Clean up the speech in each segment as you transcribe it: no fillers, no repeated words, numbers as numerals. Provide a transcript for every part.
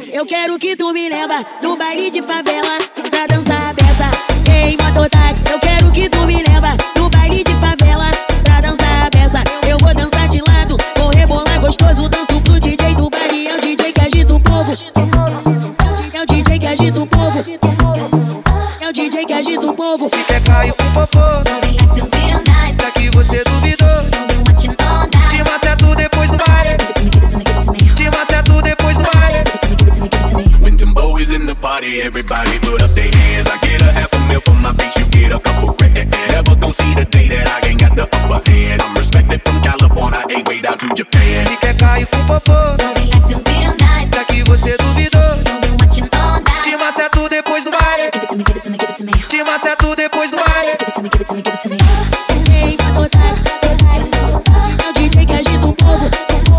eu quero que tu me leva no baile de favela pra dançar a peça. Ei, mototáxi, eu quero que tu me leva no baile de favela pra dançar a peça. Eu vou dançar de lado, vou rebolar gostoso, danço pro DJ do baile. É o DJ que agita o povo, é o DJ que agita o povo, é o DJ que agita o povo. Se quer cair com popô, já que você duvidou, te maceto depois do baile, te maceto depois do baile. When Timbo is in the party, everybody put up their hands. I get a half a meal for my beats, you get a couple grand. Never gon' see the day that I ain't got the upper hand. I'm respected from California, ain't way down to Japan. Se quer cair com popô, já que você duvidou, te maceto depois do baile, te maceto depois do baile. Ei, mototáxi, é o DJ que agita o povo.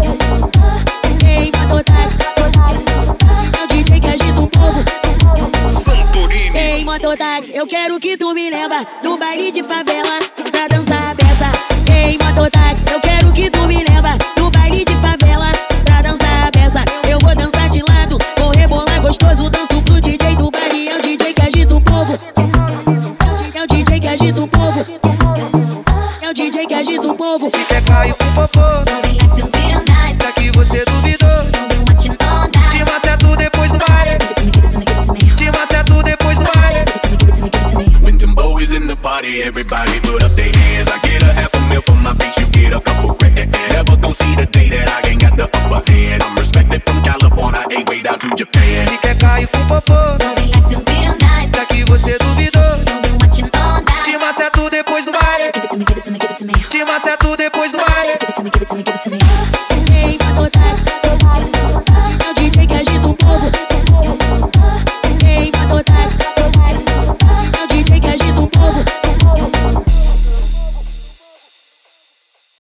Ei, mototáxi, é o DJ que agita o povo. Santorini. Ei, mototáxi, eu quero que tu me leva no baile de favela pra dançar a peça. Ei, mototáxi, eu quero que tu me leva no baile de favela pra dançar a peça. Eu vou dançar de lado, vou rebolar gostoso, danço pro DJ do baile. É o DJ que agita o povo, é o DJ que agita o povo, é o DJ que agita o povo. Se quer cair com popô, já que você duvidou, te maceto depois do baile, te maceto depois do baile. When Timbo is in the party, everybody put up their hands. I get a half a meal for my beats, you get a couple grand. Never gon' see the day that I ain't got the upper hand. I'm respected from California, ain't way down to Japan. Se quer cair com popô, já que você duvidou, te maceto depois do baile, te maceto depois do baile. Ei, mototáxi, é o DJ que agita o povo.